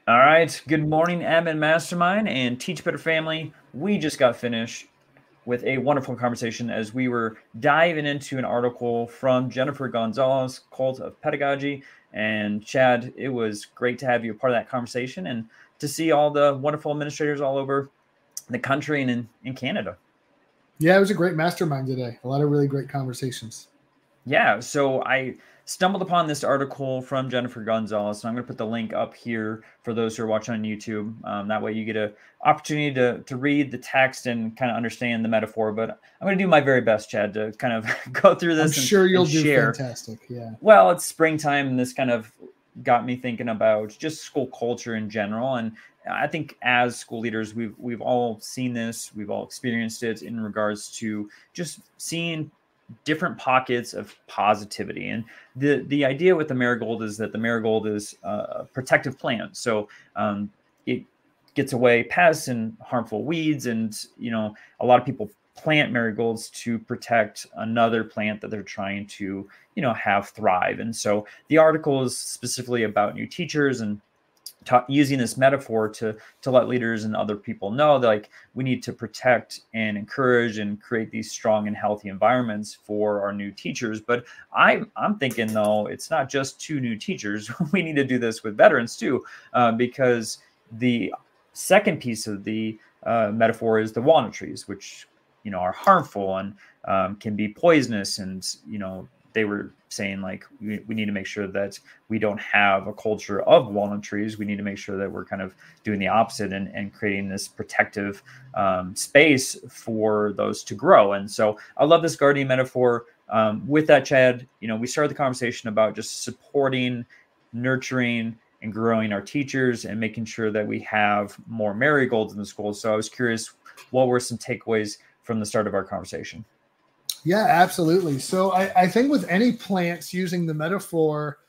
All right. Good morning, Admin Mastermind and Teach Better Family. We just got finished with a wonderful conversation as we were diving into an article from Jennifer Gonzalez, Cult of Pedagogy. And Chad, it was great to have you a part of that conversation and to see all the wonderful administrators all over the country and in Canada. Yeah, it was a great mastermind today. A lot of really great conversations. Yeah, so I stumbled upon this article from Jennifer Gonzalez, and I'm going to put the link up here for those who are watching on YouTube. That way you get an opportunity to read the text and kind of understand the metaphor. But I'm going to do my very best, Chad, to kind of go through this. I'm sure you'll do share. fantastic. Yeah. Well, it's springtime, and this kind of got me thinking about just school culture in general. And I think as school leaders, we've all seen this, we've all experienced it in regards to just seeing different pockets of positivity. And the idea with the marigold is that the marigold is a protective plant. So it gets away pests and harmful weeds. And, a lot of people plant marigolds to protect another plant that they're trying to, have thrive. And so the article is specifically about new teachers and using this metaphor to let leaders and other people know that like we need to protect and encourage and create these strong and healthy environments for our new teachers. But I'm thinking though, it's not just to new teachers. We need to do this with veterans too, because the second piece of the metaphor is the walnut trees, which are harmful and can be poisonous. And they were saying like we need to make sure that we don't have a culture of walnut trees. We need to make sure that we're kind of doing the opposite and creating this protective space for those to grow. And so I love this guardian metaphor. With that, Chad, we started the conversation about just supporting, nurturing, and growing our teachers and making sure that we have more marigolds in the school. So I was curious, what were some takeaways from the start of our conversation? Yeah, absolutely. So I think with any plants, using the metaphor,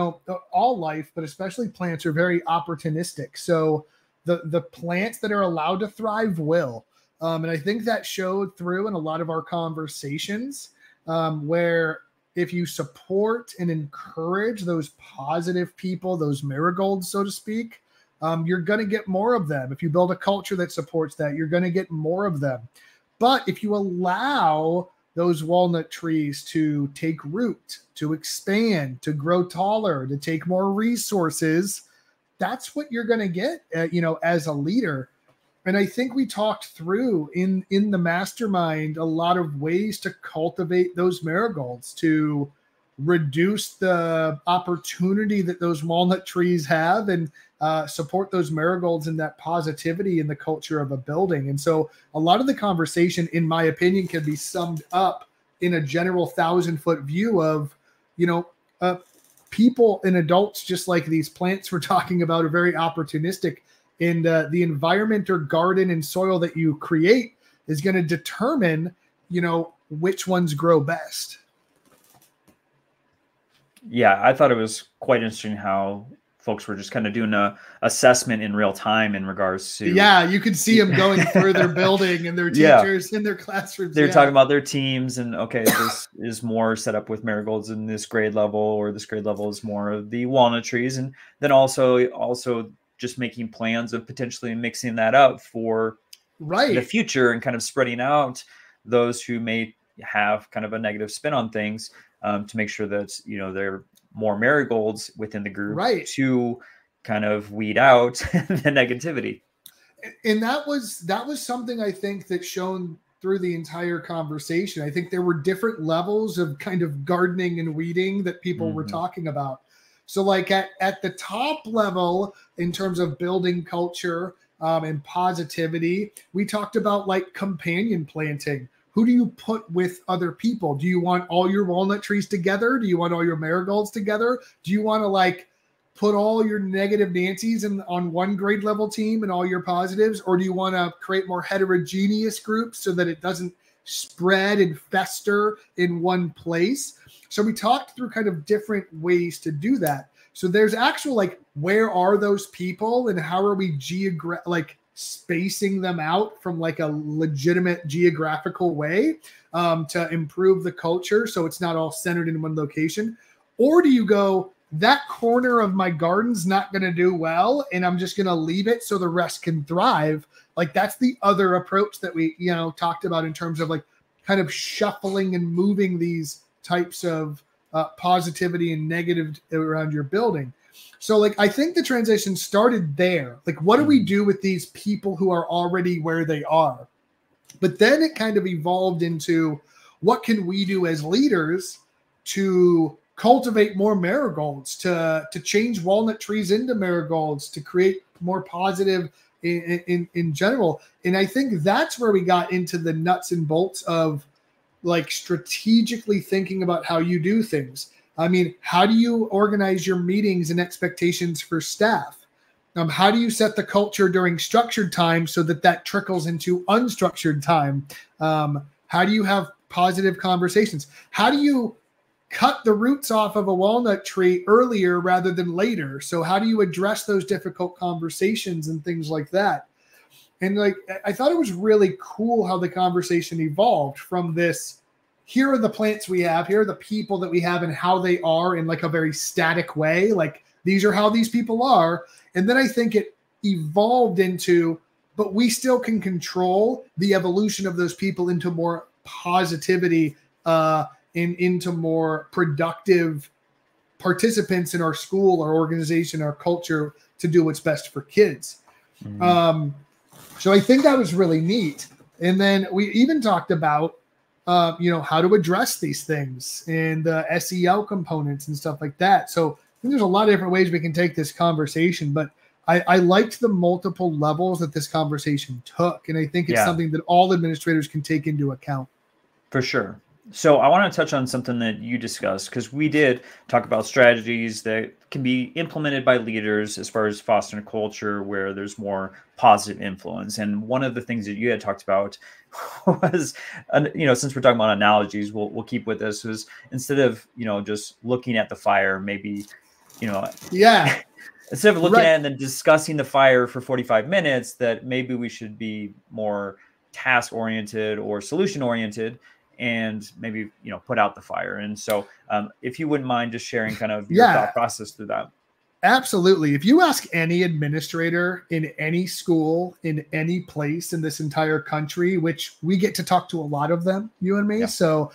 all life, but especially plants, are very opportunistic. So the plants that are allowed to thrive will. And I think that showed through in a lot of our conversations, where if you support and encourage those positive people, those marigolds, so to speak, you're going to get more of them. If you build a culture that supports that, you're going to get more of them. But if you allow those walnut trees to take root, to expand, to grow taller, to take more resources, that's what you're going to get, as a leader. And I think we talked through in the mastermind a lot of ways to cultivate those marigolds, to reduce the opportunity that those walnut trees have and support those marigolds and that positivity in the culture of a building. And so a lot of the conversation, in my opinion, can be summed up in a general 1,000-foot view of, people and adults, just like these plants we're talking about, are very opportunistic. And the environment or garden and soil that you create is going to determine, which ones grow best. Yeah, I thought it was quite interesting how folks were just kind of doing a assessment in real time in regards to. Yeah, you could see them going through their building and their teachers in their classrooms. They're talking about their teams and, okay, this is more set up with marigolds in this grade level, or this grade level is more of the walnut trees. And then also just making plans of potentially mixing that up for the future and kind of spreading out those who may have kind of a negative spin on things. To make sure that, there are more marigolds within the group to kind of weed out the negativity. And that was something I think that shone through the entire conversation. I think there were different levels of kind of gardening and weeding that people were talking about. So like at the top level, in terms of building culture and positivity, we talked about like companion planting. Who do you put with other people? Do you want all your walnut trees together? Do you want all your marigolds together? Do you want to put all your negative Nancy's on one grade level team and all your positives? Or do you want to create more heterogeneous groups so that it doesn't spread and fester in one place? So we talked through kind of different ways to do that. So there's actual where are those people and how are we spacing them out from a legitimate geographical way to improve the culture so it's not all centered in one location? Or do you go, that corner of my garden's not going to do well, and I'm just going to leave it so the rest can thrive. Like, that's the other approach that we, talked about in terms of like kind of shuffling and moving these types of positivity and negative around your building. So like, I think the transition started there. Like, what do we do with these people who are already where they are? But then it kind of evolved into, what can we do as leaders to cultivate more marigolds, to change walnut trees into marigolds, to create more positive in general. And I think that's where we got into the nuts and bolts of like strategically thinking about how you do things. I mean, how do you organize your meetings and expectations for staff? How do you set the culture during structured time so that trickles into unstructured time? How do you have positive conversations? How do you cut the roots off of a walnut tree earlier rather than later? So how do you address those difficult conversations and things like that? And like, I thought it was really cool how the conversation evolved from this, here are the plants we have, here are the people that we have and how they are in like a very static way. Like, these are how these people are. And then I think it evolved into, but we still can control the evolution of those people into more positivity, into more productive participants in our school, our organization, our culture, to do what's best for kids. Mm-hmm. So I think that was really neat. And then we even talked about, how to address these things and the SEL components and stuff like that. So I think there's a lot of different ways we can take this conversation, but I liked the multiple levels that this conversation took. And I think it's something that all administrators can take into account. For sure. So I want to touch on something that you discussed, because we did talk about strategies that can be implemented by leaders as far as fostering a culture where there's more positive influence. And one of the things that you had talked about was, since we're talking about analogies, we'll keep with this, was instead of, just looking at the fire, maybe, instead of looking at it and then discussing the fire for 45 minutes, that maybe we should be more task oriented or solution oriented, and maybe, put out the fire. And so if you wouldn't mind just sharing kind of your thought process through that. Absolutely. If you ask any administrator in any school, in any place in this entire country, which we get to talk to a lot of them, you and me. Yeah. So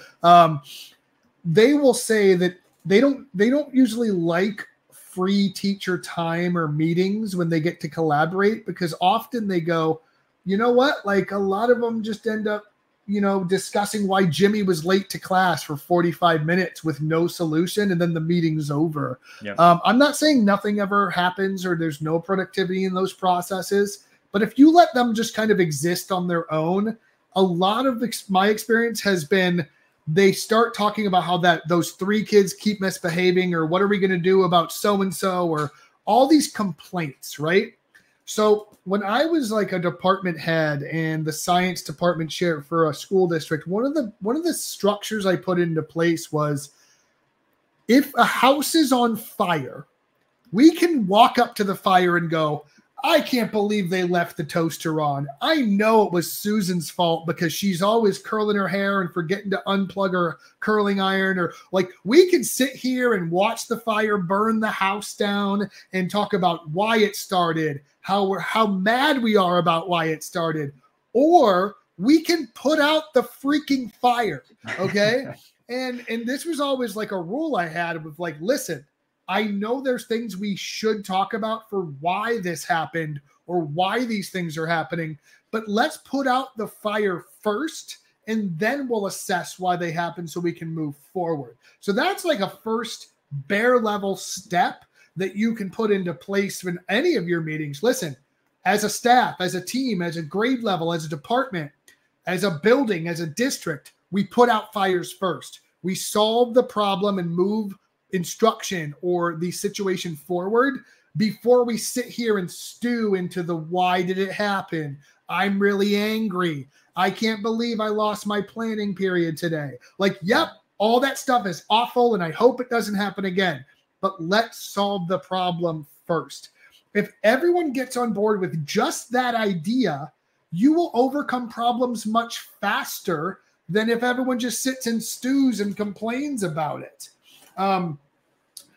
they will say that they don't usually like free teacher time or meetings when they get to collaborate, because often they go, you know what? Like, a lot of them just end up, discussing why Jimmy was late to class for 45 minutes with no solution, and then the meeting's over. Yep. I'm not saying nothing ever happens or there's no productivity in those processes, but if you let them just kind of exist on their own, a lot of my experience has been they start talking about how those 3 kids keep misbehaving, or what are we going to do about so-and-so, or all these complaints, right? So when I was like a department head and the science department chair for a school district, one of the structures I put into place was, if a house is on fire, we can walk up to the fire and go, I can't believe they left the toaster on. I know it was Susan's fault because she's always curling her hair and forgetting to unplug her curling iron. Or like, we can sit here and watch the fire burn the house down and talk about why it started, how mad we are about why it started, or we can put out the freaking fire. Okay. and this was always like a rule I had with like, listen, I know there's things we should talk about for why this happened or why these things are happening, but let's put out the fire first, and then we'll assess why they happen so we can move forward. So that's like a first bare level step that you can put into place in any of your meetings. Listen, as a staff, as a team, as a grade level, as a department, as a building, as a district, we put out fires first. We solve the problem and move instruction or the situation forward before we sit here and stew into the why did it happen? I'm really angry. I can't believe I lost my planning period today. Like, yep, all that stuff is awful and I hope it doesn't happen again. But let's solve the problem first. If everyone gets on board with just that idea, you will overcome problems much faster than if everyone just sits and stews and complains about it.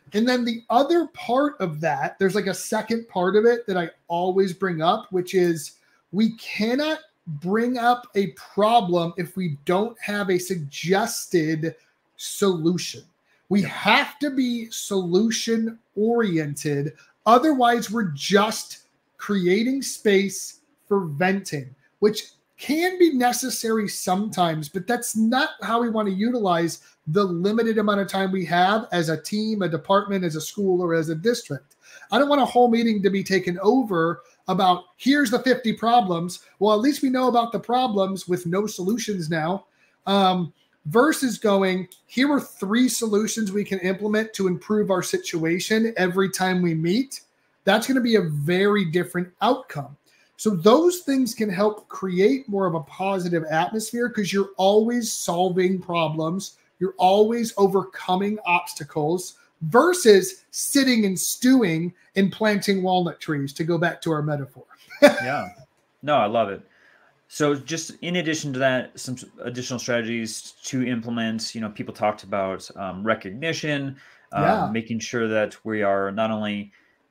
And then the other part of that, there's like a second part of it that I always bring up, which is we cannot bring up a problem if we don't have a suggested solution. We have to be solution oriented. Otherwise, we're just creating space for venting, which can be necessary sometimes, but that's not how we want to utilize the limited amount of time we have as a team, a department, as a school, or as a district. I don't want a whole meeting to be taken over about here's the 50 problems. Well, at least we know about the problems with no solutions now. Versus going, here are 3 solutions we can implement to improve our situation every time we meet. That's going to be a very different outcome. So those things can help create more of a positive atmosphere because you're always solving problems. You're always overcoming obstacles versus sitting and stewing and planting walnut trees, to go back to our metaphor. Yeah. No, I love it. So just in addition to that, some additional strategies to implement, people talked about recognition, making sure that we are not only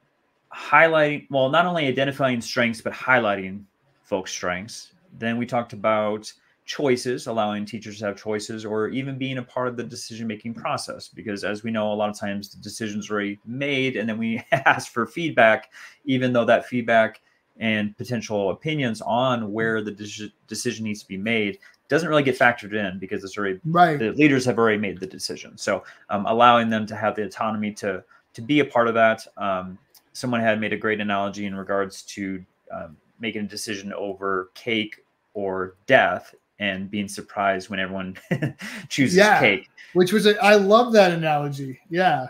identifying strengths, but highlighting folks' strengths. Then we talked about choices, allowing teachers to have choices, or even being a part of the decision-making process. Because as we know, a lot of times the decision's already made, and then we ask for feedback, even though that feedback and potential opinions on where the decision needs to be made doesn't really get factored in because it's already the leaders have already made the decision. So allowing them to have the autonomy to be a part of that. Someone had made a great analogy in regards to making a decision over cake or death and being surprised when everyone chooses cake. Which was I love that analogy. Yeah.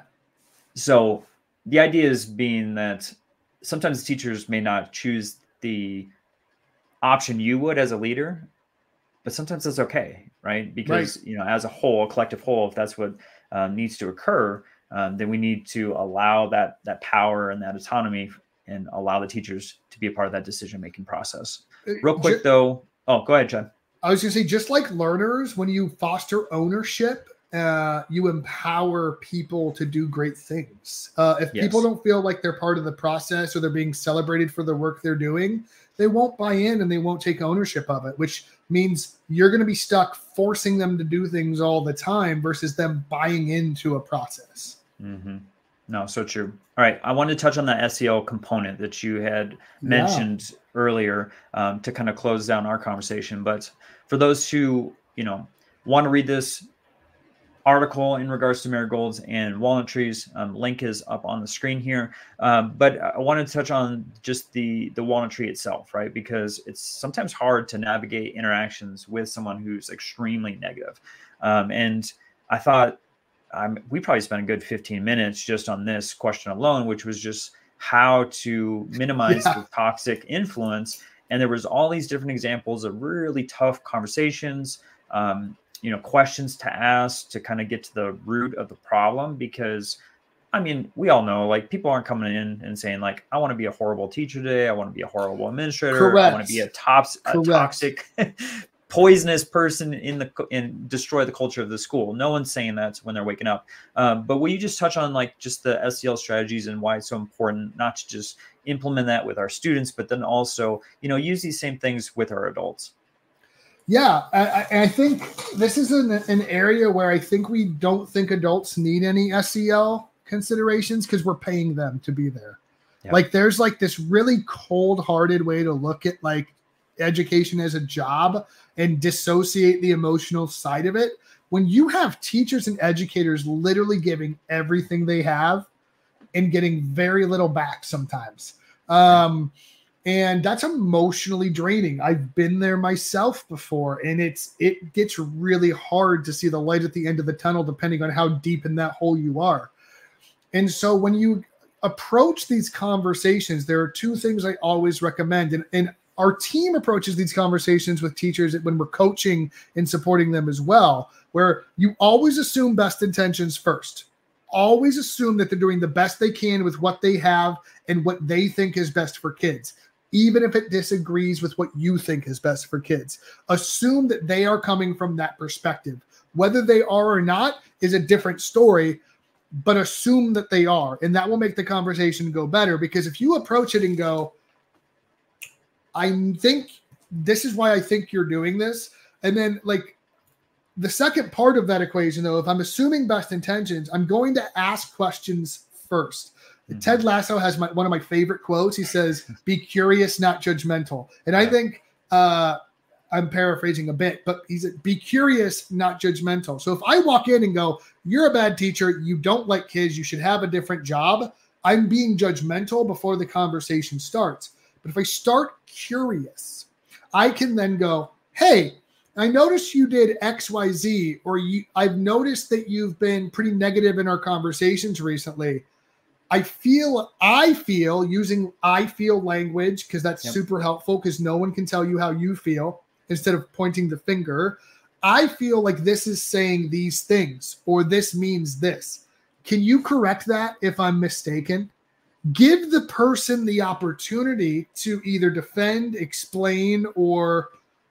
So the idea is being that sometimes teachers may not choose the option you would as a leader, but sometimes that's okay, right? Because, as a whole, a collective whole, if that's what needs to occur, then we need to allow that power and that autonomy and allow the teachers to be a part of that decision-making process. Real quick, though. Oh, go ahead, John. I was going to say, just like learners, when you foster ownership, you empower people to do great things. If people don't feel like they're part of the process or they're being celebrated for the work they're doing, they won't buy in and they won't take ownership of it, which means you're going to be stuck forcing them to do things all the time versus them buying into a process. Mm-hmm. No, so true. All right. I wanted to touch on that SEL component that you had mentioned earlier to kind of close down our conversation. But for those who, want to read this article in regards to marigolds and walnut trees, link is up on the screen here. But I wanted to touch on just the walnut tree itself, right? Because it's sometimes hard to navigate interactions with someone who's extremely negative. And I thought we probably spent a good 15 minutes just on this question alone, which was just how to minimize the toxic influence. And there was all these different examples of really tough conversations, questions to ask to kind of get to the root of the problem. Because, we all know, like, people aren't coming in and saying, like, I want to be a horrible teacher today. I want to be a horrible administrator. Correct. I want to be a toxic, poisonous person and destroy the culture of the school. No one's saying that when they're waking up. But will you just touch on, like, just the SEL strategies and why it's so important not to just implement that with our students, but then also, use these same things with our adults? Yeah, I think this is an area where I think we don't think adults need any SEL considerations because we're paying them to be there. Yep. Like, there's like this really cold-hearted way to look at like education as a job and dissociate the emotional side of it. When you have teachers and educators literally giving everything they have and getting very little back sometimes. And that's emotionally draining. I've been there myself before, and it gets really hard to see the light at the end of the tunnel, depending on how deep in that hole you are. And so when you approach these conversations, there are 2 things I always recommend. And our team approaches these conversations with teachers when we're coaching and supporting them as well, where you always assume best intentions first. Always assume that they're doing the best they can with what they have and what they think is best for kids, even if it disagrees with what you think is best for kids. Assume that they are coming from that perspective. Whether they are or not is a different story. but assume that they are. And that will make the conversation go better, because if you approach it and go, I think this is why I think you're doing this. And then like the second part of that equation, though, if I'm assuming best intentions, I'm going to ask questions first. Mm-hmm. Ted Lasso has one of my favorite quotes. He says, be curious, not judgmental. And I think I'm paraphrasing a bit, but he said, be curious, not judgmental. So if I walk in and go, you're a bad teacher, you don't like kids, you should have a different job, I'm being judgmental before the conversation starts. But if I start curious, I can then go, hey, I noticed you did X, Y, Z, or I've noticed that you've been pretty negative in our conversations recently. I feel using I feel language, because that's super helpful, because no one can tell you how you feel instead of pointing the finger. I feel like this is saying these things, or this means this. Can you correct that if I'm mistaken? Give the person the opportunity to either defend, explain, or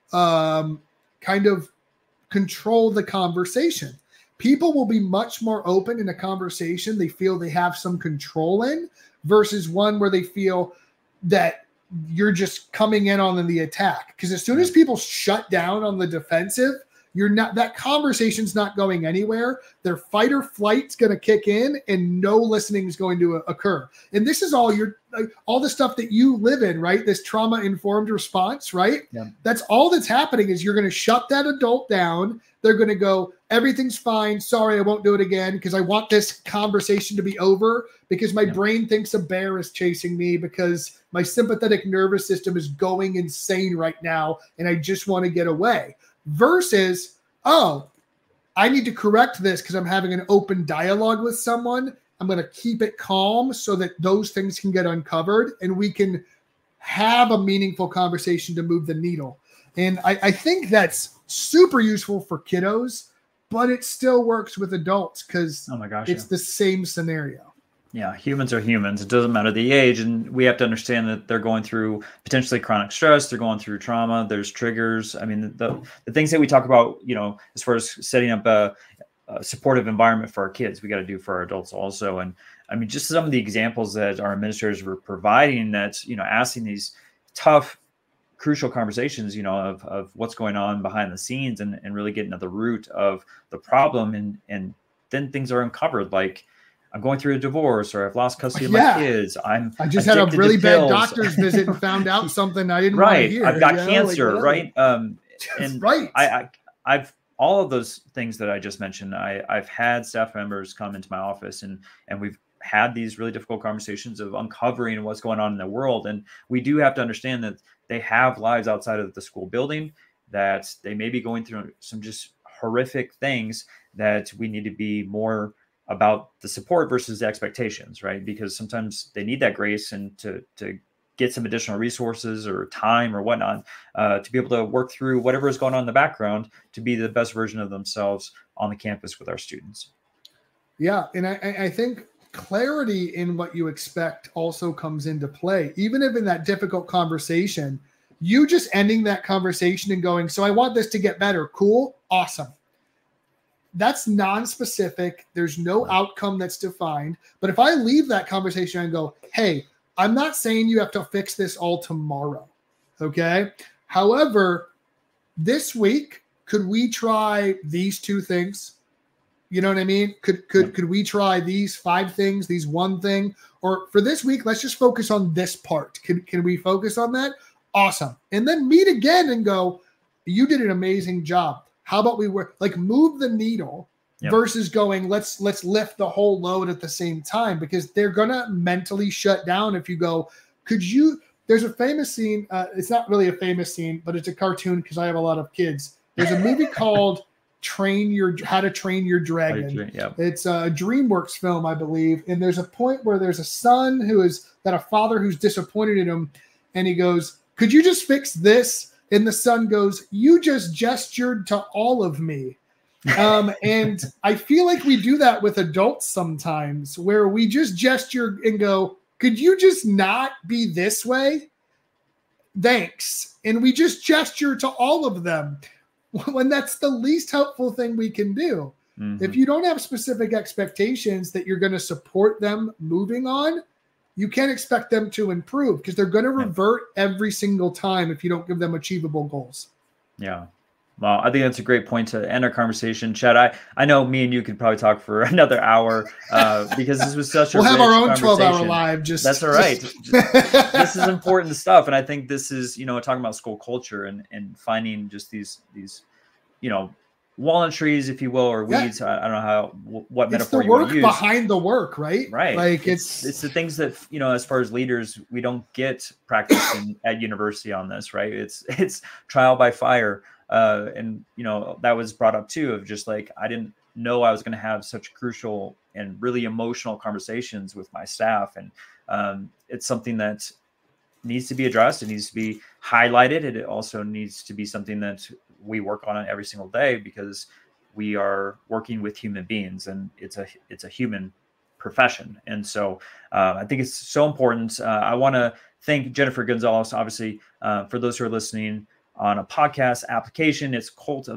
kind of control the conversation. People will be much more open in a conversation they feel they have some control in, versus one where they feel that you're just coming in on the attack. Because as soon as people shut down on the defensive, that conversation's not going anywhere. Their fight or flight's going to kick in, and no listening is going to occur. And this is all all the stuff that you live in, right? This trauma-informed response, right? Yeah. That's all that's happening. Is you're going to shut that adult down. They're going to go, everything's fine. Sorry, I won't do it again, because I want this conversation to be over, because my brain thinks a bear is chasing me, because my sympathetic nervous system is going insane right now, and I just want to get away. Versus, oh, I need to correct this because I'm having an open dialogue with someone. I'm going to keep it calm so that those things can get uncovered and we can have a meaningful conversation to move the needle. And I think that's super useful for kiddos, but it still works with adults, because it's the same scenario. Yeah, humans are humans. It doesn't matter the age, and we have to understand that they're going through potentially chronic stress. They're going through trauma. There's triggers. I mean, the things that we talk about, as far as setting up a supportive environment for our kids, we got to do for our adults also. And I mean, just some of the examples that our administrators were providing, that asking these tough, crucial conversations, of what's going on behind the scenes, and really getting at the root of the problem, and then things are uncovered, like, I'm going through a divorce, or I've lost custody of my kids. I just had a really bad doctor's visit and found out something I didn't want to hear. I've got cancer, right? And right. I've all of those things that I just mentioned. I've had staff members come into my office, and we've had these really difficult conversations of uncovering what's going on in the world. And we do have to understand that they have lives outside of the school building, that they may be going through some just horrific things, that we need to be more about the support versus the expectations, right? Because sometimes they need that grace, and to get some additional resources or time or whatnot, to be able to work through whatever is going on in the background, to be the best version of themselves on the campus with our students. Yeah. And I think clarity in what you expect also comes into play. Even if in that difficult conversation, you just ending that conversation and going, so I want this to get better. Cool. Awesome. That's non-specific. There's no outcome that's defined. But if I leave that conversation and go, hey, I'm not saying you have to fix this all tomorrow. Okay. However, this week, could we try these 2 things? You know what I mean? Could we try these 5 things, these 1 thing? Or for this week, let's just focus on this part. Can we focus on that? Awesome. And then meet again and go, you did an amazing job. How about we move the needle versus going, let's lift the whole load at the same time, because they're going to mentally shut down if you go, there's a famous scene. It's not really a famous scene, but it's a cartoon because I have a lot of kids. There's a movie called How to Train Your Dragon. It's a DreamWorks film, I believe. And there's a point where there's a son got a father who's disappointed in him. And he goes, could you just fix this? And the son goes, you just gestured to all of me. And I feel like we do that with adults sometimes, where we just gesture and go, could you just not be this way? Thanks. And we just gesture to all of them, when that's the least helpful thing we can do. If you don't have specific expectations that you're going to support them moving on, you can't expect them to improve because they're going to revert every single time if you don't give them achievable goals. Yeah. Well, I think that's a great point to end our conversation. Chad, I know me and you could probably talk for another hour because this was such a we'll have our own conversation. 12-hour live. That's all right. This is important stuff. And I think this is, talking about school culture and finding just these, walnut trees, if you will, or weeds. I don't know what metaphor you want to use. It's the work behind the work, right? Right. Like it's the things that, as far as leaders, we don't get practice at university on this, right? It's trial by fire. And that was brought up too, of just like, I didn't know I was going to have such crucial and really emotional conversations with my staff. And it's something that needs to be addressed. It needs to be highlighted. It also needs to be something that we work on every single day because we are working with human beings and it's a human profession. And so I think it's so important. I want to thank Jennifer Gonzalez, obviously, for those who are listening on a podcast application. It's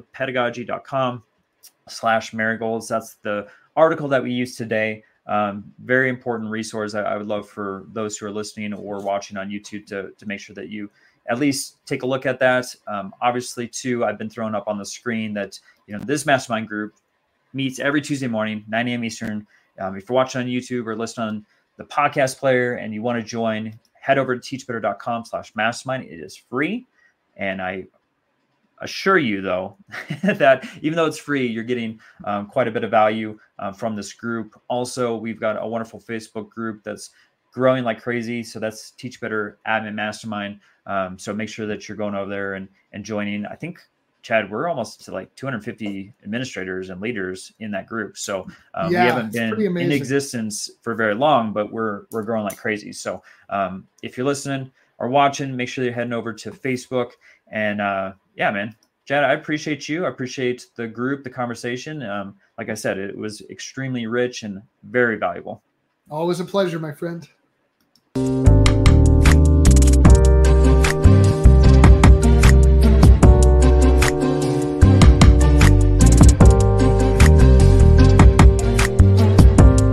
cultofpedagogy.com/marigolds. That's the article that we use today. Very important resource. I would love for those who are listening or watching on YouTube to make sure that you at least take a look at that. Obviously, too, I've been throwing up on the screen that this mastermind group meets every Tuesday morning, 9 a.m. Eastern. If you're watching on YouTube or listening on the podcast player and you want to join, head over to teachbetter.com/mastermind. It is free. And I assure you, though, that even though it's free, you're getting quite a bit of value from this group. Also, we've got a wonderful Facebook group that's growing like crazy. So that's Teach Better Admin Mastermind. So make sure that you're going over there and joining. I think, Chad, we're almost to like 250 administrators and leaders in that group. So we haven't been in existence for very long, but we're growing like crazy. So if you're listening or watching, make sure you're heading over to Facebook. And man, Chad, I appreciate you. I appreciate the group, the conversation. Like I said, it was extremely rich and very valuable. Always a pleasure, my friend.